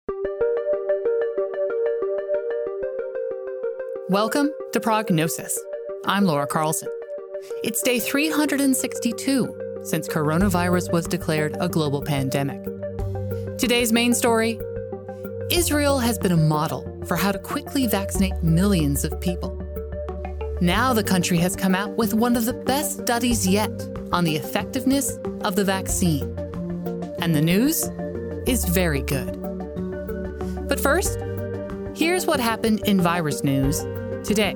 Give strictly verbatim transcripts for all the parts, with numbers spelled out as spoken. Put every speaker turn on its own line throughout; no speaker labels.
Welcome to Prognosis. I'm Laura Carlson. It's day three hundred sixty-two since coronavirus was declared a global pandemic. Today's main story: Israel has been a model for how to quickly vaccinate millions of people. Now the country has come out with one of the best studies yet on the effectiveness of the vaccine. And the news is very good. But first, here's what happened in virus news today.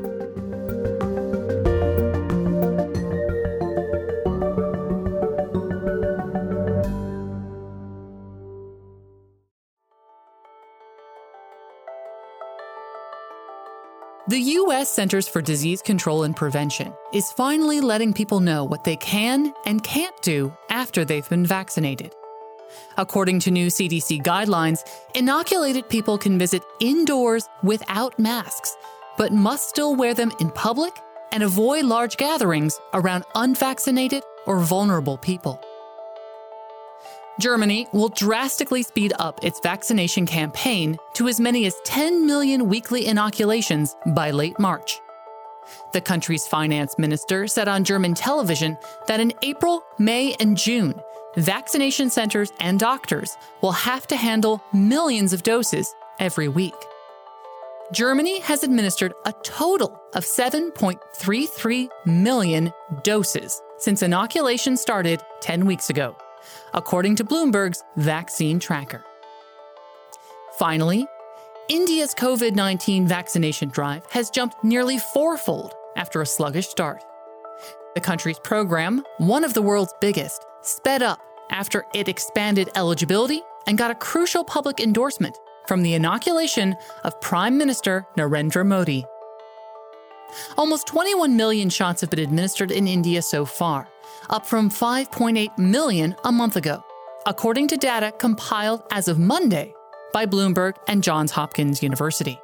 The U S Centers for Disease Control and Prevention is finally letting people know what they can and can't do after they've been vaccinated. According to new C D C guidelines, inoculated people can visit indoors without masks, but must still wear them in public and avoid large gatherings around unvaccinated or vulnerable people. Germany will drastically speed up its vaccination campaign to as many as ten million weekly inoculations by late March. The country's finance minister said on German television that in April, May, and June, vaccination centers and doctors will have to handle millions of doses every week. Germany has administered a total of seven point three three million doses since inoculation started ten weeks ago, according to Bloomberg's vaccine tracker. Finally, India's COVID nineteen vaccination drive has jumped nearly fourfold after a sluggish start. The country's program, one of the world's biggest, sped up after it expanded eligibility and got a crucial public endorsement from the inoculation of Prime Minister Narendra Modi. Almost twenty-one million shots have been administered in India so far, up from five point eight million a month ago, according to data compiled as of Monday by Bloomberg and Johns Hopkins University.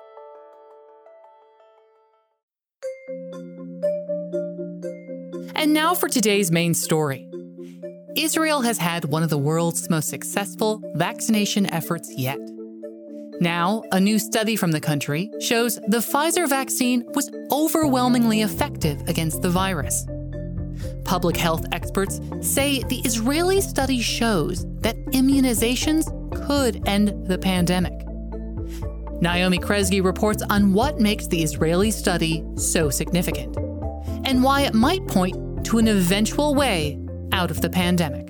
And now for today's main story. Israel has had one of the world's most successful vaccination efforts yet. Now, a new study from the country shows the Pfizer vaccine was overwhelmingly effective against the virus. Public health experts say the Israeli study shows that immunizations could end the pandemic. Naomi Kresge reports on what makes the Israeli study so significant and why it might point to an eventual way out of the pandemic.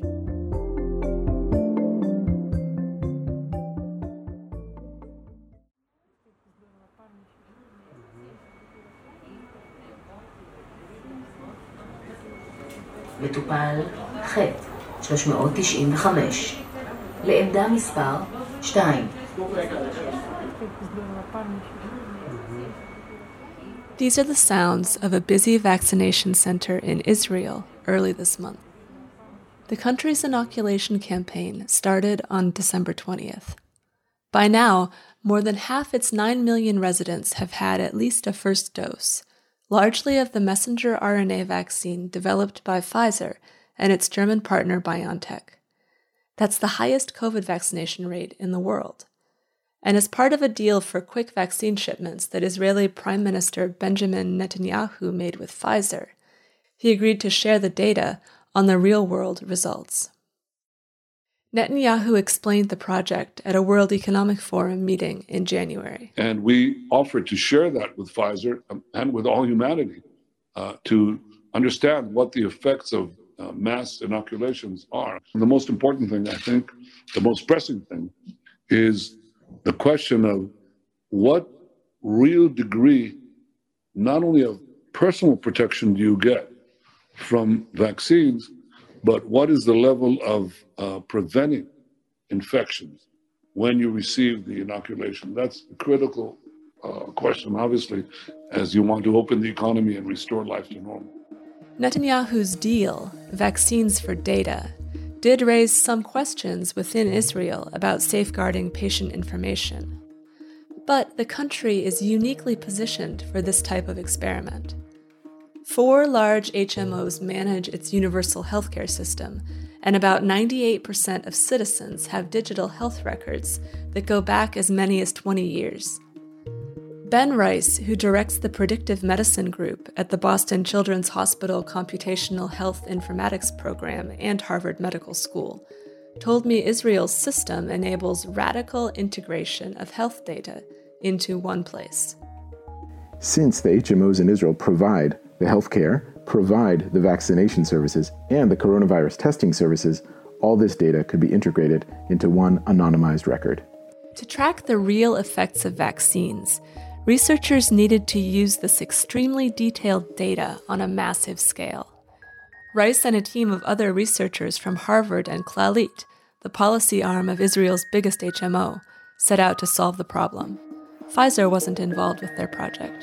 מטופל ח' שלוש מאות תשעים וחמש, לעמדה מספר שתיים.
These are the sounds of a busy vaccination center in Israel early this month. The country's inoculation campaign started on December twentieth. By now, more than half its nine million residents have had at least a first dose, largely of the messenger R N A vaccine developed by Pfizer and its German partner BioNTech. That's the highest COVID vaccination rate in the world. And as part of a deal for quick vaccine shipments that Israeli Prime Minister Benjamin Netanyahu made with Pfizer, he agreed to share the data on the real-world results. Netanyahu explained the project at a World Economic Forum meeting in January.
And we offered to share that with Pfizer and with all humanity uh, to understand what the effects of uh, mass inoculations are. And the most important thing, I think, the most pressing thing, is the question of what real degree, not only of personal protection do you get from vaccines, but what is the level of uh, preventing infections when you receive the inoculation? That's a critical uh, question, obviously, as you want to open the economy and restore life to normal.
Netanyahu's deal, Vaccines for Data, did raise some questions within Israel about safeguarding patient information. But the country is uniquely positioned for this type of experiment. Four large H M Os manage its universal healthcare system, and about ninety-eight percent of citizens have digital health records that go back as many as twenty years. Ben Rice, who directs the Predictive Medicine Group at the Boston Children's Hospital Computational Health Informatics Program and Harvard Medical School, told me Israel's system enables radical integration of health data into one place.
Since the H M Os in Israel provide the healthcare, provide the vaccination services, and the coronavirus testing services, all this data could be integrated into one anonymized record.
To track the real effects of vaccines, researchers needed to use this extremely detailed data on a massive scale. Rice and a team of other researchers from Harvard and Clalit, the policy arm of Israel's biggest H M O, set out to solve the problem. Pfizer wasn't involved with their project.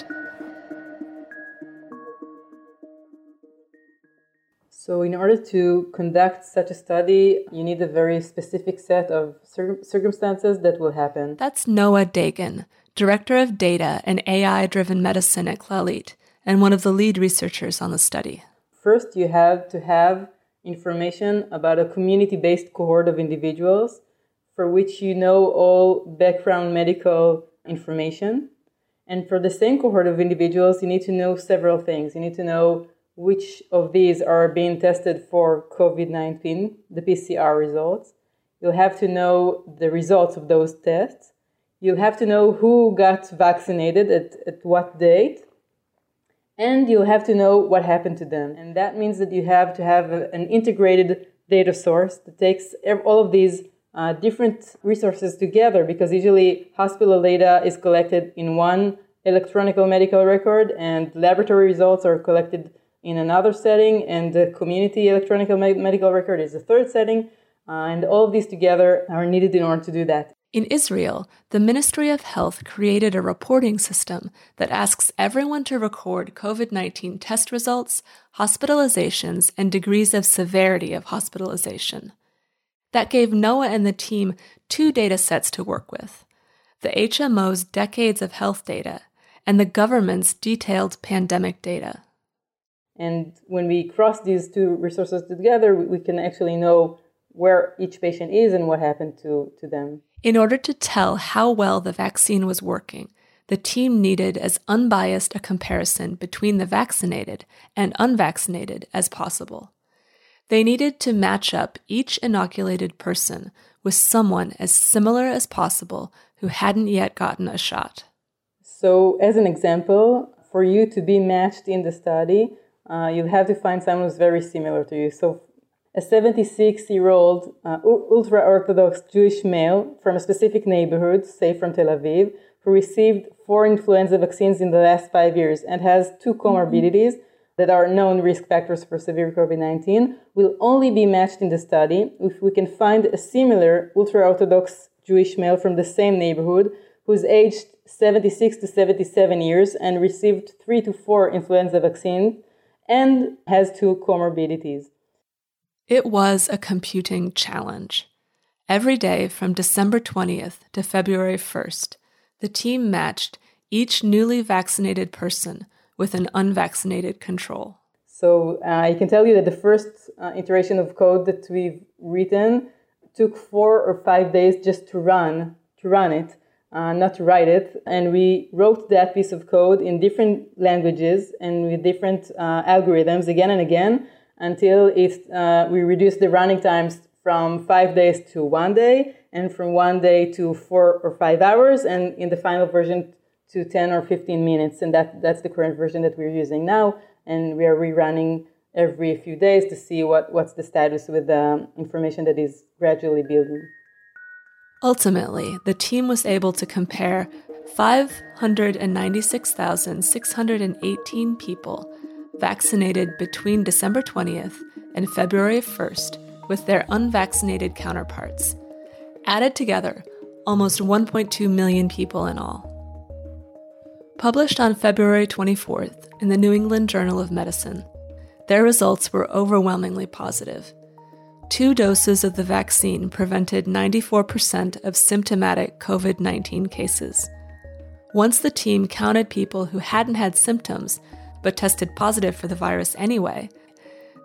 So in order to conduct such a study, you need a very specific set of cir- circumstances that will happen.
That's Noah Dagan, Director of Data and A I-Driven Medicine at Clalit, and one of the lead researchers on the study.
First, you have to have information about a community-based cohort of individuals for which you know all background medical information. And for the same cohort of individuals, you need to know several things. You need to know which of these are being tested for covid nineteen, the P C R results. You'll have to know the results of those tests. You'll have to know who got vaccinated at, at what date. And you'll have to know what happened to them. And that means that you have to have a, an integrated data source that takes all of these uh, different resources together, because usually hospital data is collected in one electronic medical record and laboratory results are collected in another setting, and the community electronic medical record is a third setting, uh, and all of these together are needed in order to do that.
In Israel, the Ministry of Health created a reporting system that asks everyone to record covid nineteen test results, hospitalizations, and degrees of severity of hospitalization. That gave Noah and the team two data sets to work with: the H M O's decades of health data and the government's detailed pandemic data.
And when we cross these two resources together, we can actually know where each patient is and what happened to, to them.
In order to tell how well the vaccine was working, the team needed as unbiased a comparison between the vaccinated and unvaccinated as possible. They needed to match up each inoculated person with someone as similar as possible who hadn't yet gotten a shot. So, as an example, for you to be matched in the study, uh, you'll have to find someone who's very similar to you. So, a seventy-six-year-old uh, ultra-Orthodox Jewish male from a specific neighborhood, say from Tel Aviv, who received four influenza vaccines in the last five years and has two comorbidities that are known risk factors for severe covid nineteen, will only be matched in the study if we can find a similar ultra-Orthodox Jewish male from the same neighborhood who's aged seventy-six to seventy-seven years and received three to four influenza vaccines and has two comorbidities. It was a computing challenge. Every day from December twentieth to February first, the team matched each newly vaccinated person with an unvaccinated control. So uh, I can tell you that the first uh, iteration of code that we've written took four or five days just to run, to run it, uh, not to write it. And we wrote that piece of code in different languages and with different uh, algorithms again and again, until it, uh, we reduced the running times from five days to one day, and from one day to four or five hours, and in the final version to ten or fifteen minutes. And that, that's the current version that we're using now, and we are rerunning every few days to see what, what's the status with the information that is gradually building. Ultimately, the team was able to compare five hundred ninety-six thousand six hundred eighteen people vaccinated between December twentieth and February first with their unvaccinated counterparts. Added together, almost one point two million people in all. Published on February twenty-fourth in the New England Journal of Medicine, their results were overwhelmingly positive. Two doses of the vaccine prevented ninety-four percent of symptomatic covid nineteen cases. Once the team counted people who hadn't had symptoms but tested positive for the virus anyway,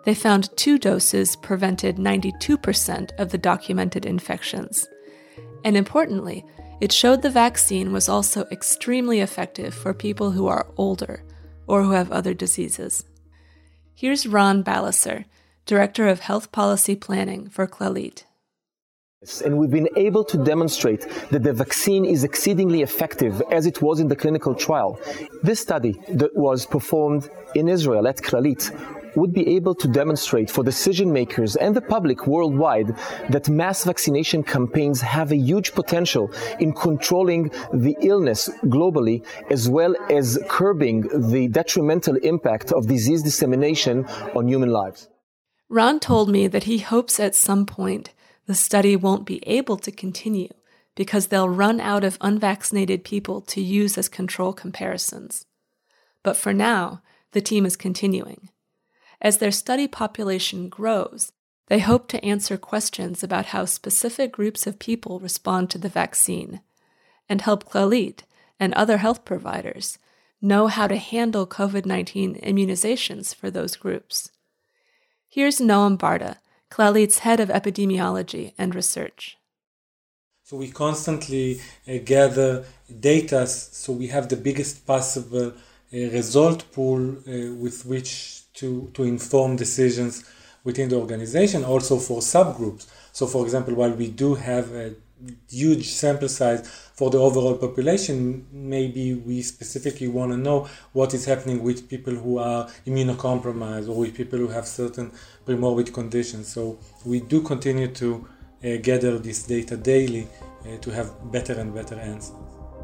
They found two doses prevented ninety-two percent of the documented infections. And importantly, it showed the vaccine was also extremely effective for people who are older or who have other diseases. Here's Ron Ballecer, Director of Health Policy Planning for Clalit.
And we've been able to demonstrate that the vaccine is exceedingly effective as it was in the clinical trial. This study that was performed in Israel at Clalit would be able to demonstrate for decision makers and the public worldwide that mass vaccination campaigns have a huge potential in controlling the illness globally, as well as curbing the detrimental impact of disease dissemination on human lives.
Ron told me that he hopes at some point the study won't be able to continue because they'll run out of unvaccinated people to use as control comparisons. But for now, the team is continuing. As their study population grows, they hope to answer questions about how specific groups of people respond to the vaccine and help Clalit and other health providers know how to handle covid nineteen immunizations for those groups. Here's Noam Barda, Clalit head of epidemiology and research.
So we constantly uh, gather data, so we have the biggest possible uh, result pool uh, with which to, to inform decisions within the organization, also for subgroups. So for example, while we do have a huge sample size for the overall population, maybe we specifically want to know what is happening with people who are immunocompromised or with people who have certain premorbid conditions. So we do continue to uh, gather this data daily uh, to have better and better answers.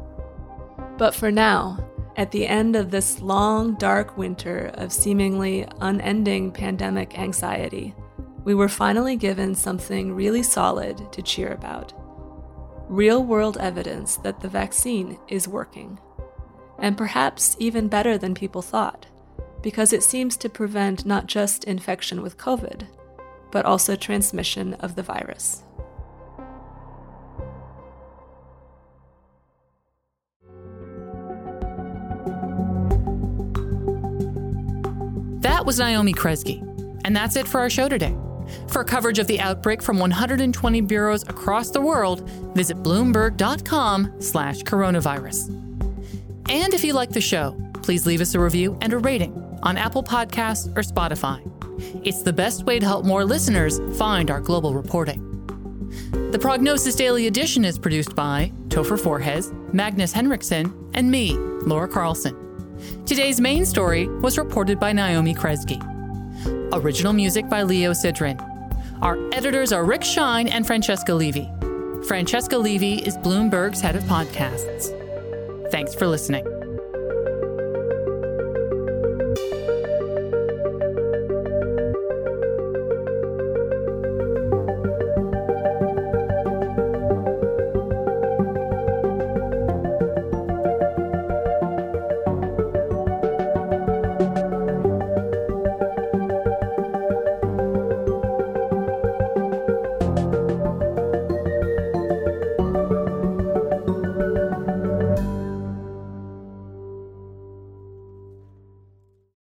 But for now, at the end of this long, dark winter of seemingly unending pandemic anxiety, we were finally given something really solid to cheer about. Real-world evidence that the vaccine is working. And perhaps even better than people thought, because it seems to prevent not just infection with COVID, but also transmission of the virus.
That was Naomi Kresge. And that's it for our show today. For coverage of the outbreak from one hundred twenty bureaus across the world, visit bloomberg.com slash coronavirus. And if you like the show, please leave us a review and a rating on Apple Podcasts or Spotify. It's the best way to help more listeners find our global reporting. The Prognosis Daily Edition is produced by Topher Forhez, Magnus Henriksen, and me, Laura Carlson. Today's main story was reported by Naomi Kresge. Original music by Leo Sidran. Our editors are Rick Shine and Francesca Levy. Francesca Levy is Bloomberg's head of podcasts. Thanks for listening.